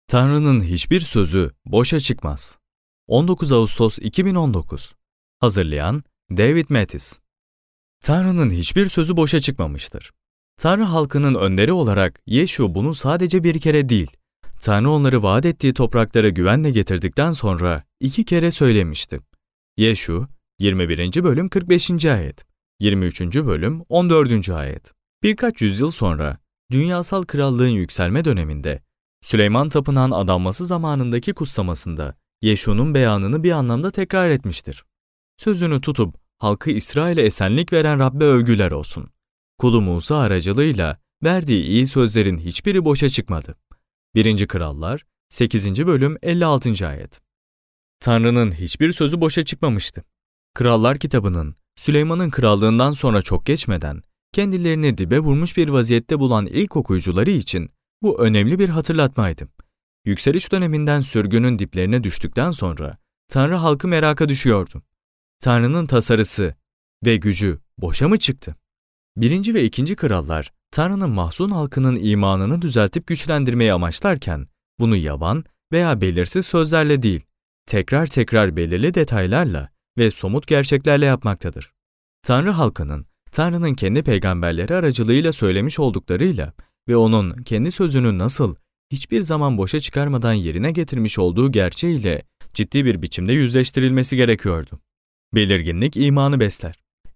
Tanrı'nın hiçbir sözü boşa çıkmaz. 19 Ağustos 2019. Hazırlayan David Mathis. Tanrı'nın hiçbir sözü boşa çıkmamıştır. Tanrı halkının önderi olarak Yeşu bunu sadece bir kere değil, Tanrı onları vaat ettiği topraklara güvenle getirdikten sonra 2 kere söylemişti. Yeşu 21. bölüm 45. ayet, 23. bölüm 14. ayet. Birkaç yüzyıl sonra dünyasal krallığın yükselme döneminde Süleyman Tapınağı'nın adanması zamanındaki kutsamasında Yeşu'nun beyanını bir anlamda tekrar etmiştir. Sözünü tutup halkı İsrail'e esenlik veren Rabbe övgüler olsun. Kulu Musa aracılığıyla verdiği iyi sözlerin hiçbiri boşa çıkmadı. 1. Krallar 8. bölüm 56. ayet. Tanrı'nın hiçbir sözü boşa çıkmamıştı. Krallar kitabının Süleyman'ın krallığından sonra çok geçmeden kendilerini dibe vurmuş bir vaziyette bulan ilk okuyucuları için bu önemli bir hatırlatmaydı. Yükseliş döneminden sürgünün diplerine düştükten sonra Tanrı halkı meraka düşüyordu. Tanrı'nın tasarısı ve gücü boşa mı çıktı? 1. ve 2. Krallar, Tanrı'nın mahzun halkının imanını düzeltip güçlendirmeyi amaçlarken, bunu yavan veya belirsiz sözlerle değil, tekrar tekrar belirli detaylarla ve somut gerçeklerle yapmaktadır. Tanrı halkının, Tanrı'nın kendi peygamberleri aracılığıyla söylemiş olduklarıyla ve onun kendi sözünü nasıl hiçbir zaman boşa çıkarmadan yerine getirmiş olduğu gerçeğiyle ciddi bir biçimde yüzleştirilmesi gerekiyordu. Belirginlik imanı besler.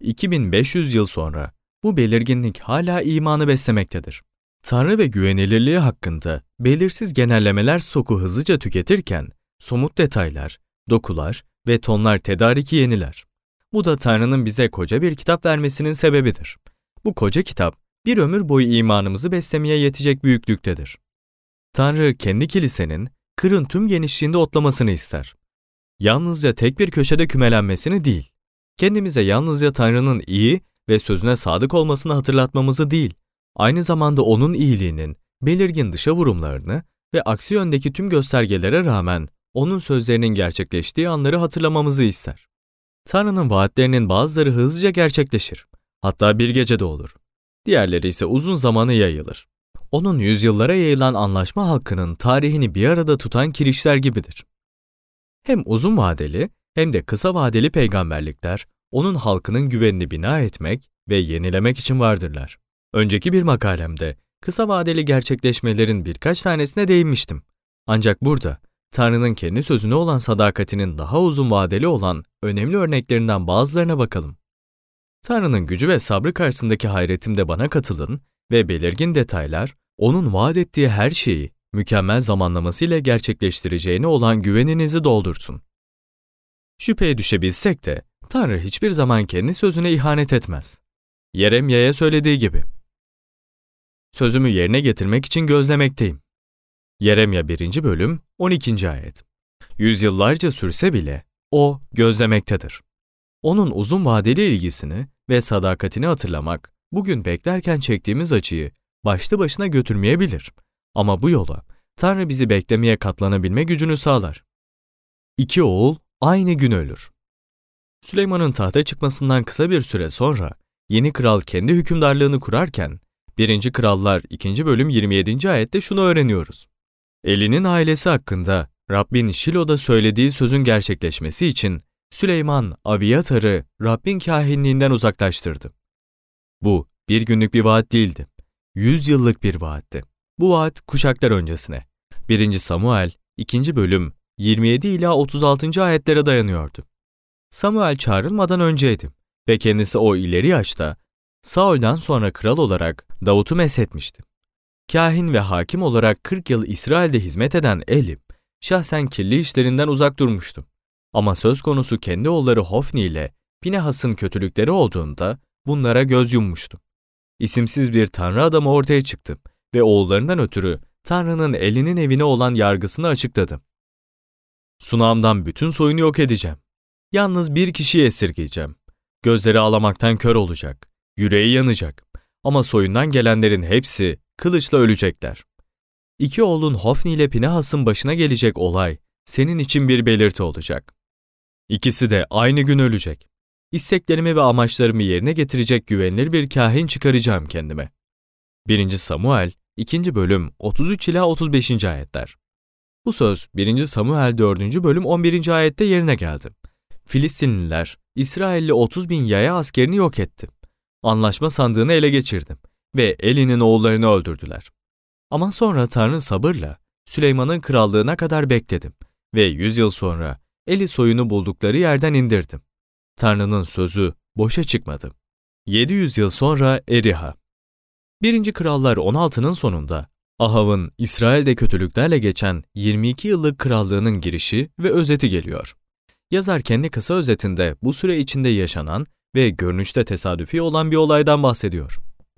2500 yıl sonra bu belirginlik hala imanı beslemektedir. Tanrı ve güvenilirliği hakkında belirsiz genellemeler stoku hızlıca tüketirken somut detaylar, dokular ve tonlar tedariki yeniler. Bu da Tanrı'nın bize koca bir kitap vermesinin sebebidir. Bu koca kitap bir ömür boyu imanımızı beslemeye yetecek büyüklüktedir. Tanrı kendi kilisenin kırın tüm genişliğinde otlamasını ister. Yalnızca tek bir köşede kümelenmesini değil, kendimize yalnızca Tanrı'nın iyi ve sözüne sadık olmasını hatırlatmamızı değil, aynı zamanda onun iyiliğinin belirgin dışa vurumlarını ve aksi yöndeki tüm göstergelere rağmen onun sözlerinin gerçekleştiği anları hatırlamamızı ister. Tanrı'nın vaatlerinin bazıları hızlıca gerçekleşir, hatta bir gecede olur. Diğerleri ise uzun zamana yayılır. Onun yüzyıllara yayılan anlaşma halkının tarihini bir arada tutan kirişler gibidir. Hem uzun vadeli hem de kısa vadeli peygamberlikler, onun halkının güvenini bina etmek ve yenilemek için vardırlar. Önceki bir makalemde kısa vadeli gerçekleşmelerin birkaç tanesine değinmiştim. Ancak burada Tanrı'nın kendi sözüne olan sadakatinin daha uzun vadeli olan önemli örneklerinden bazılarına bakalım. Tanrı'nın gücü ve sabrı karşısındaki hayretimde bana katılın ve belirgin detaylar, onun vaat ettiği her şeyi mükemmel zamanlamasıyla gerçekleştireceğine olan güveninizi doldursun. Şüpheye düşebilsek de Tanrı hiçbir zaman kendi sözüne ihanet etmez. Yeremya'ya söylediği gibi. Sözümü yerine getirmek için gözlemekteyim. Yeremya 1. bölüm 12. ayet. Yüzyıllarca sürse bile o gözlemektedir. Onun uzun vadeli ilgisini ve sadakatini hatırlamak, bugün beklerken çektiğimiz acıyı başlı başına götürmeyebilir. Ama bu yola Tanrı bizi beklemeye katlanabilme gücünü sağlar. 2 oğul aynı gün ölür. Süleyman'ın tahta çıkmasından kısa bir süre sonra yeni kral kendi hükümdarlığını kurarken 1. Krallar 2. bölüm 27. ayette şunu öğreniyoruz. Eli'nin ailesi hakkında Rabbin Şilo'da söylediği sözün gerçekleşmesi için Süleyman Abiyatar'ı Rabbin kâhinliğinden uzaklaştırdı. Bu bir günlük bir vaat değildi. 100 yıllık bir vaatti. Bu vaat kuşaklar öncesine 1. Samuel 2. bölüm 27 ila 36. ayetlere dayanıyordu. Samuel çağrılmadan önceydi ve kendisi o ileri yaşta Saul'dan sonra kral olarak Davut'u meshetmişti. Kâhin ve hakim olarak 40 yıl İsrail'de hizmet eden Eli, şahsen kirli işlerinden uzak durmuştu. Ama söz konusu kendi oğulları Hofni ile Pinehas'ın kötülükleri olduğunda bunlara göz yummuştu. İsimsiz bir tanrı adamı ortaya çıktı ve oğullarından ötürü Tanrı'nın Eli'nin evine olan yargısını açıkladı. Sunağımdan bütün soyunu yok edeceğim. Yalnız bir kişiyi esirgeyeceğim. Gözleri ağlamaktan kör olacak, yüreği yanacak. Ama soyundan gelenlerin hepsi kılıçla ölecekler. 2 oğlun Hofni ile Pinehas'ın başına gelecek olay senin için bir belirti olacak. İkisi de aynı gün ölecek. İsteklerimi ve amaçlarımı yerine getirecek güvenilir bir kâhin çıkaracağım kendime. 1. Samuel 2. bölüm 33 ila 35. ayetler. Bu söz 1. Samuel 4. bölüm 11. ayette yerine geldi. Filistinliler, İsrailli 30.000 yaya askerini yok etti. Anlaşma sandığını ele geçirdim ve Eli'nin oğullarını öldürdüler. Ama sonra Tanrı sabırla Süleyman'ın krallığına kadar bekledim ve 100 yıl sonra Eli soyunu buldukları yerden indirdim. Tanrı'nın sözü boşa çıkmadı. 700 yıl sonra Eriha. 1. Krallar 16'nın sonunda Ahav'ın İsrail'de kötülüklerle geçen 22 yıllık krallığının girişi ve özeti geliyor. Yazar kendi kısa özetinde bu süre içinde yaşanan ve görünüşte tesadüfi olan bir olaydan bahsediyor.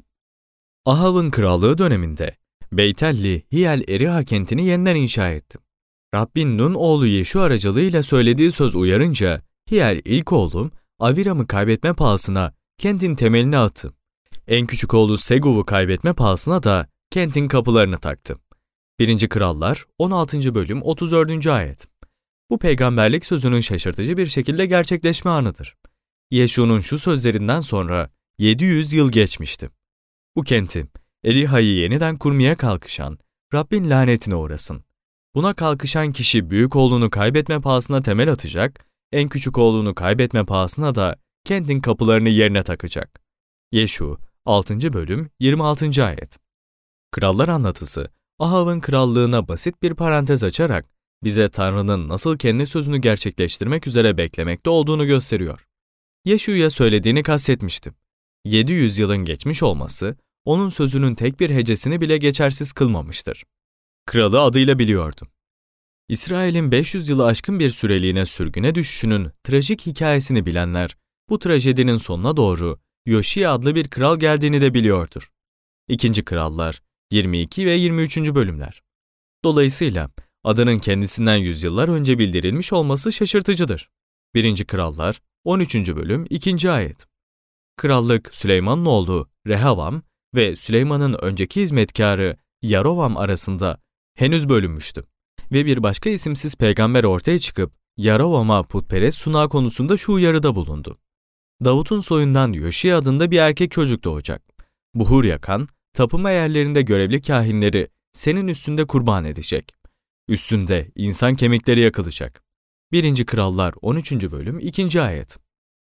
Ahav'ın krallığı döneminde Beytelli Hiyel Eriha kentini yeniden inşa etti. Rabbin Nun oğlu Yeşu aracılığıyla söylediği söz uyarınca Hiyel ilk oğlum Aviram'ı kaybetme pahasına kentin temelini attı. En küçük oğlu Seguv'u kaybetme pahasına da kentin kapılarını taktı. 1. Krallar 16. bölüm 34. ayet. Bu peygamberlik sözünün şaşırtıcı bir şekilde gerçekleşme anıdır. Yeşu'nun şu sözlerinden sonra 700 yıl geçmişti. Bu kenti, Eriha'yı yeniden kurmaya kalkışan, Rabbin lanetine uğrasın. Buna kalkışan kişi büyük oğlunu kaybetme pahasına temel atacak, en küçük oğlunu kaybetme pahasına da kentin kapılarını yerine takacak. Yeşu 6. bölüm 26. ayet. Krallar anlatısı, Ahav'ın krallığına basit bir parantez açarak bize Tanrı'nın nasıl kendi sözünü gerçekleştirmek üzere beklemekte olduğunu gösteriyor. Yeşu'ya söylediğini kastetmiştim. 700 yılın geçmiş olması, onun sözünün tek bir hecesini bile geçersiz kılmamıştır. Kralı adıyla biliyordum. İsrail'in 500 yılı aşkın bir süreliğine sürgüne düşüşünün trajik hikayesini bilenler, bu trajedinin sonuna doğru Yoşiya adlı bir kral geldiğini de biliyordur. 2. Krallar 22 ve 23. bölümler. Dolayısıyla adının kendisinden yüzyıllar önce bildirilmiş olması şaşırtıcıdır. 1. Krallar 13. bölüm 2. ayet. Krallık Süleyman'ın oğlu Rehavam ve Süleyman'ın önceki hizmetkarı Yarovam arasında henüz bölünmüştü. Ve bir başka isimsiz peygamber ortaya çıkıp Yarovam'a putperest sunağı konusunda şu uyarıda bulundu. Davut'un soyundan Yoşiya adında bir erkek çocuk doğacak. Buhur yakan, tapınma yerlerinde görevli kahinleri senin üstünde kurban edecek. Üstünde insan kemikleri yakılacak. 1. Krallar 13. bölüm 2. ayet.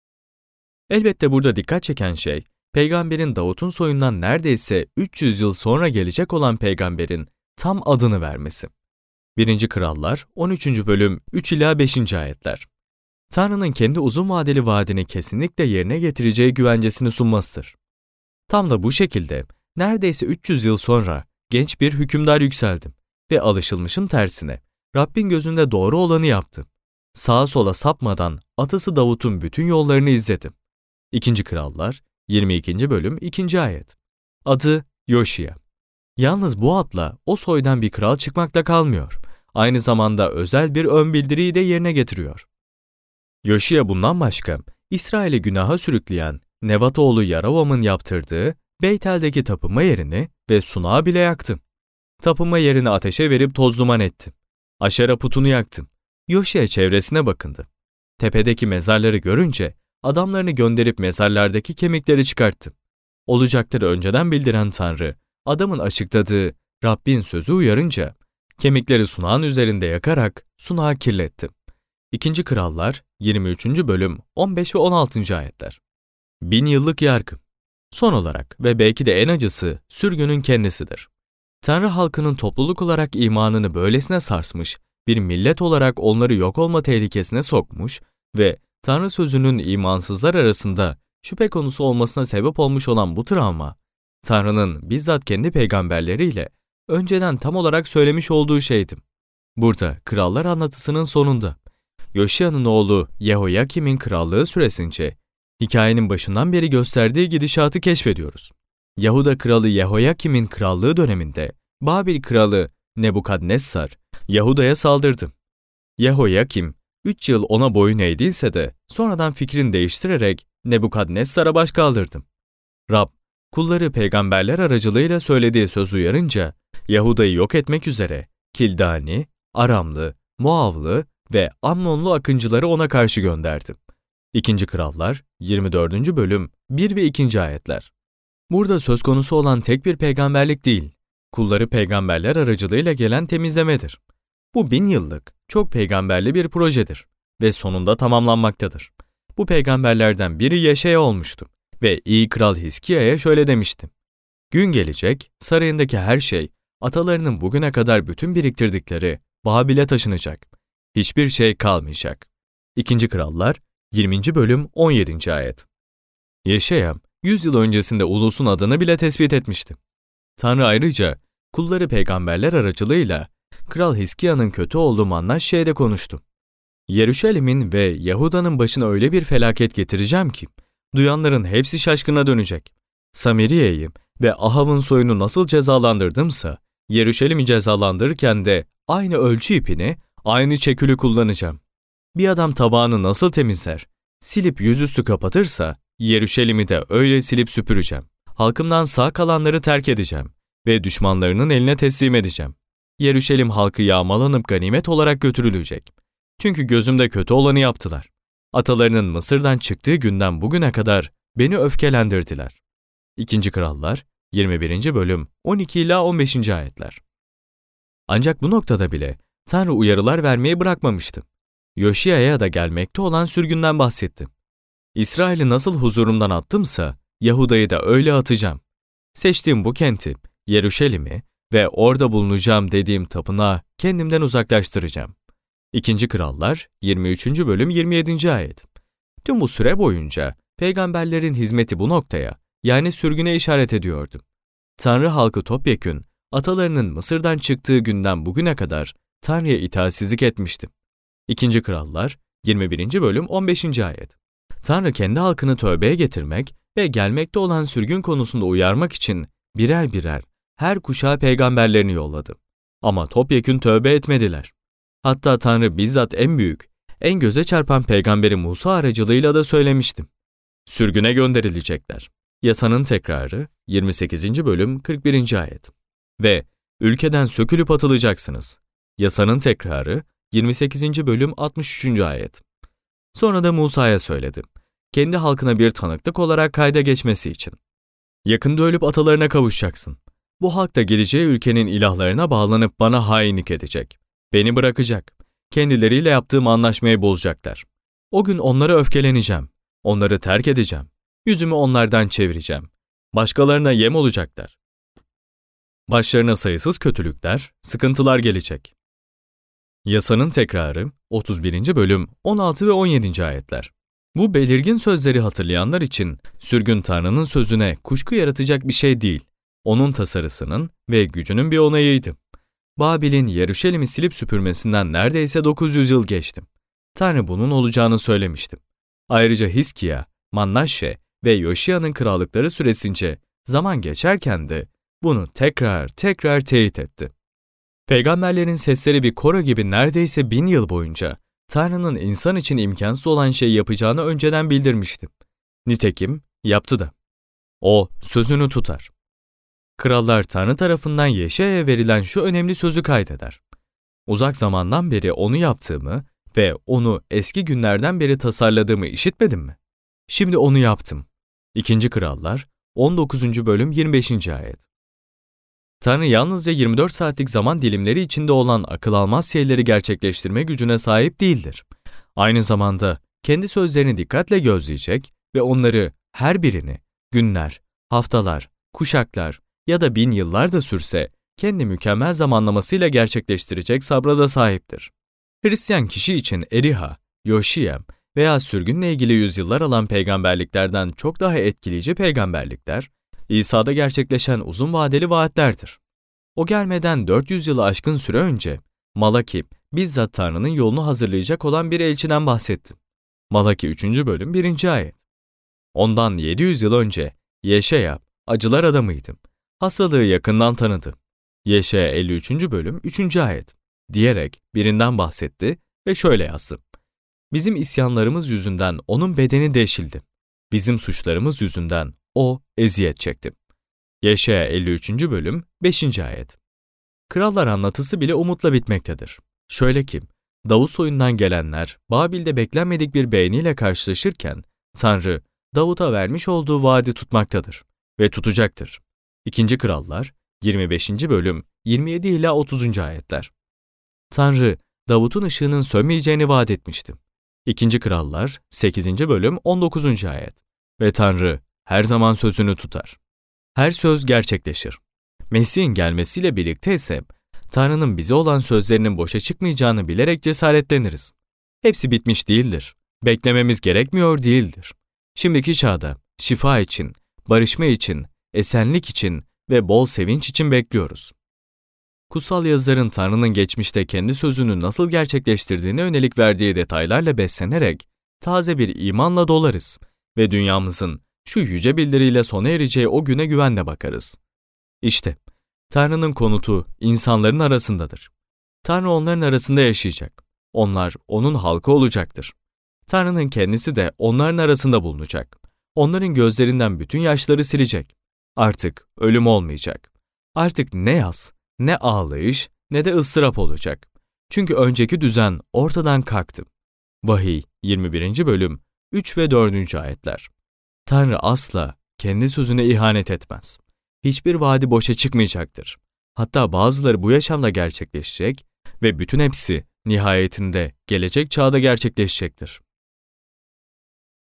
Elbette burada dikkat çeken şey, peygamberin Davut'un soyundan neredeyse 300 yıl sonra gelecek olan peygamberin tam adını vermesi. 1. Krallar 13. bölüm 3 ila 5. ayetler. Tanrı'nın kendi uzun vadeli vaadini kesinlikle yerine getireceği güvencesini sunmasıdır. Tam da bu şekilde neredeyse 300 yıl sonra genç bir hükümdar yükseldim ve alışılmışın tersine Rabbin gözünde doğru olanı yaptı. Sağa sola sapmadan atası Davut'un bütün yollarını izledim. 2. Krallar 22. bölüm 2. ayet. Adı Yoşiya. Yalnız bu adla o soydan bir kral çıkmakta kalmıyor. Aynı zamanda özel bir ön bildiriyi de yerine getiriyor. Yoşiya bundan başka İsrail'i günaha sürükleyen Nevat oğlu Yarovam'ın yaptırdığı Beytel'deki tapınma yerini ve sunağı bile yaktı. Tapınma yerini ateşe verip toz duman etti. Aşera putunu yaktı. Yoşiya çevresine bakındı. Tepedeki mezarları görünce adamlarını gönderip mezarlardaki kemikleri çıkarttı. Olacakları önceden bildiren Tanrı, adamın açıkladığı Rabbin sözü uyarınca kemikleri sunağın üzerinde yakarak sunağı kirletti. 2. Krallar 23. bölüm 15 ve 16. ayetler. 1000 yıllık yargı. Son olarak ve belki de en acısı sürgünün kendisidir. Tanrı halkının topluluk olarak imanını böylesine sarsmış, bir millet olarak onları yok olma tehlikesine sokmuş ve Tanrı sözünün imansızlar arasında şüphe konusu olmasına sebep olmuş olan bu travma, Tanrı'nın bizzat kendi peygamberleriyle önceden tam olarak söylemiş olduğu şeydi. Burada krallar anlatısının sonunda, Yoşiya'nın oğlu Yehoyakim'in krallığı süresince hikayenin başından beri gösterdiği gidişatı keşfediyoruz. Yahuda kralı Yehoyakim'in krallığı döneminde Babil kralı Nebukadnessar Yahuda'ya saldırdı. Yehoyakim 3 yıl ona boyun eğdiyse de sonradan fikrini değiştirerek Nebukadnessar'a baş kaldırdı. Rab, kulları peygamberler aracılığıyla söylediği söz uyarınca Yahuda'yı yok etmek üzere Kildani, Aramlı, Moavlı ve Amnonlu akıncıları ona karşı gönderdi. 2. Krallar 24. bölüm 1 ve 2. ayetler. Burada söz konusu olan tek bir peygamberlik değil, kulları peygamberler aracılığıyla gelen temizlemedir. Bu 1000 yıllık, çok peygamberli bir projedir ve sonunda tamamlanmaktadır. Bu peygamberlerden biri Yeşaya olmuştu ve iyi kral Hiskia'ya şöyle demişti: Gün gelecek, sarayındaki her şey, atalarının bugüne kadar bütün biriktirdikleri Babil'e taşınacak. Hiçbir şey kalmayacak. 2. Krallar 20. bölüm 17. ayet. Yeşaya, 100 yıl öncesinde ulusun adını bile tespit etmişti. Tanrı ayrıca kulları peygamberler aracılığıyla Kral Hiskia'nın kötü olduğu Mannaşşe'ye de konuştu. Yeruşalim'in ve Yahuda'nın başına öyle bir felaket getireceğim ki, duyanların hepsi şaşkına dönecek. Samiriye'yi ve Ahav'ın soyunu nasıl cezalandırdımsa, Yeruşalim'i cezalandırırken de aynı ölçü ipini, aynı çekülü kullanacağım. Bir adam tabağını nasıl temizler, silip yüzüstü kapatırsa, Yeruşalim'i de öyle silip süpüreceğim. Halkımdan sağ kalanları terk edeceğim ve düşmanlarının eline teslim edeceğim. Yeruşalim halkı yağmalanıp ganimet olarak götürülecek. Çünkü gözümde kötü olanı yaptılar. Atalarının Mısır'dan çıktığı günden bugüne kadar beni öfkelendirdiler. 2. Krallar 21. bölüm 12 ila 15. ayetler. Ancak bu noktada bile Tanrı uyarılar vermeyi bırakmamıştı. Yoşia'ya da gelmekte olan sürgünden bahsetti. İsrail'i nasıl huzurumdan attımsa Yahuda'yı da öyle atacağım. Seçtiğim bu kenti, Yeruşalim'i ve orada bulunacağım dediğim tapınağı kendimden uzaklaştıracağım. 2. Krallar 23. bölüm 27. ayet. Tüm bu süre boyunca peygamberlerin hizmeti bu noktaya, yani sürgüne işaret ediyordu. Tanrı halkı topyekün, atalarının Mısır'dan çıktığı günden bugüne kadar Tanrı'ya itaatsizlik etmişti. 2. Krallar 21. bölüm 15. ayet. Tanrı kendi halkını tövbeye getirmek ve gelmekte olan sürgün konusunda uyarmak için birer birer her kuşağa peygamberlerini yolladı. Ama topyekün tövbe etmediler. Hatta Tanrı bizzat en büyük, en göze çarpan peygamberi Musa aracılığıyla da söylemişti. Sürgüne gönderilecekler. Yasanın tekrarı 28. bölüm 41. ayet. Ve ülkeden sökülüp atılacaksınız. Yasanın tekrarı 28. bölüm 63. ayet. Sonra da Musa'ya söyledi. Kendi halkına bir tanıklık olarak kayda geçmesi için. Yakında ölüp atalarına kavuşacaksın. Bu halk da geleceği ülkenin ilahlarına bağlanıp bana hainlik edecek. Beni bırakacak. Kendileriyle yaptığım anlaşmayı bozacaklar. O gün onlara öfkeleneceğim. Onları terk edeceğim. Yüzümü onlardan çevireceğim. Başkalarına yem olacaklar. Başlarına sayısız kötülükler, sıkıntılar gelecek. Yasanın tekrarı 31. bölüm 16 ve 17. ayetler. Bu belirgin sözleri hatırlayanlar için sürgün Tanrı'nın sözüne kuşku yaratacak bir şey değil. Onun tasarısının ve gücünün bir onayıydı. Babil'in Yeruşalim'i silip süpürmesinden neredeyse 900 yıl geçti. Tanrı bunun olacağını söylemişti. Ayrıca Hiskia, Mannaşşe ve Yoşia'nın krallıkları süresince zaman geçerken de bunu tekrar teyit etti. Peygamberlerin sesleri bir koro gibi neredeyse 1000 yıl boyunca Tanrı'nın insan için imkansız olan şeyi yapacağını önceden bildirmişti. Nitekim yaptı da. O sözünü tutar. Krallar Tanrı tarafından Yeşaya'ya verilen şu önemli sözü kaydeder. Uzak zamandan beri onu yaptığımı ve onu eski günlerden beri tasarladığımı işitmedin mi? Şimdi onu yaptım. 2. Krallar 19. bölüm 25. ayet. Tanrı yalnızca 24 saatlik zaman dilimleri içinde olan akıl almaz şeyleri gerçekleştirme gücüne sahip değildir. Aynı zamanda kendi sözlerini dikkatle gözleyecek ve onları, her birini, günler, haftalar, kuşaklar ya da 1000 yıllar da sürse, kendi mükemmel zamanlamasıyla gerçekleştirecek sabra da sahiptir. Hristiyan kişi için Eriha, Yoşia veya sürgünle ilgili yüzyıllar alan peygamberliklerden çok daha etkileyici peygamberlikler, İsa'da gerçekleşen uzun vadeli vaatlerdir. O gelmeden 400 yılı aşkın süre önce, Malaki, bizzat Tanrı'nın yolunu hazırlayacak olan bir elçiden bahsetti. Malaki 3. bölüm 1. ayet. Ondan 700 yıl önce, Yeşaya, acılar adamıydı. Hastalığı yakından tanıdı. Yeşaya 53. bölüm 3. ayet. Diyerek birinden bahsetti ve şöyle yazdı. Bizim isyanlarımız yüzünden onun bedeni deşildi. Bizim suçlarımız yüzünden o eziyet çekti. Yeşaya 53. bölüm 5. ayet. Krallar anlatısı bile umutla bitmektedir. Şöyle ki, Davut soyundan gelenler Babil'de beklenmedik bir beğeniyle karşılaşırken, Tanrı, Davut'a vermiş olduğu vaadi tutmaktadır ve tutacaktır. 2. Krallar 25. bölüm 27 ila 30. ayetler. Tanrı, Davut'un ışığının sönmeyeceğini vaat etmişti. 2. Krallar 8. bölüm 19. ayet. Ve Tanrı her zaman sözünü tutar. Her söz gerçekleşir. Mesih'in gelmesiyle birlikte ise Tanrı'nın bize olan sözlerinin boşa çıkmayacağını bilerek cesaretleniriz. Hepsi bitmiş değildir. Beklememiz gerekmiyor değildir. Şimdiki çağda şifa için, barışma için, esenlik için ve bol sevinç için bekliyoruz. Kutsal yazıların Tanrı'nın geçmişte kendi sözünü nasıl gerçekleştirdiğine yönelik verdiği detaylarla beslenerek taze bir imanla dolarız ve dünyamızın şu yüce bildiriyle sona ereceği o güne güvenle bakarız. İşte, Tanrı'nın konutu insanların arasındadır. Tanrı onların arasında yaşayacak. Onlar onun halkı olacaktır. Tanrı'nın kendisi de onların arasında bulunacak. Onların gözlerinden bütün yaşları silecek. Artık ölüm olmayacak. Artık ne yas, ne ağlayış, ne de ıstırap olacak. Çünkü önceki düzen ortadan kalktı. Vahiy 21. bölüm 3 ve 4. ayetler. Tanrı asla kendi sözüne ihanet etmez. Hiçbir vaadi boşa çıkmayacaktır. Hatta bazıları bu yaşamda gerçekleşecek ve bütün hepsi nihayetinde gelecek çağda gerçekleşecektir.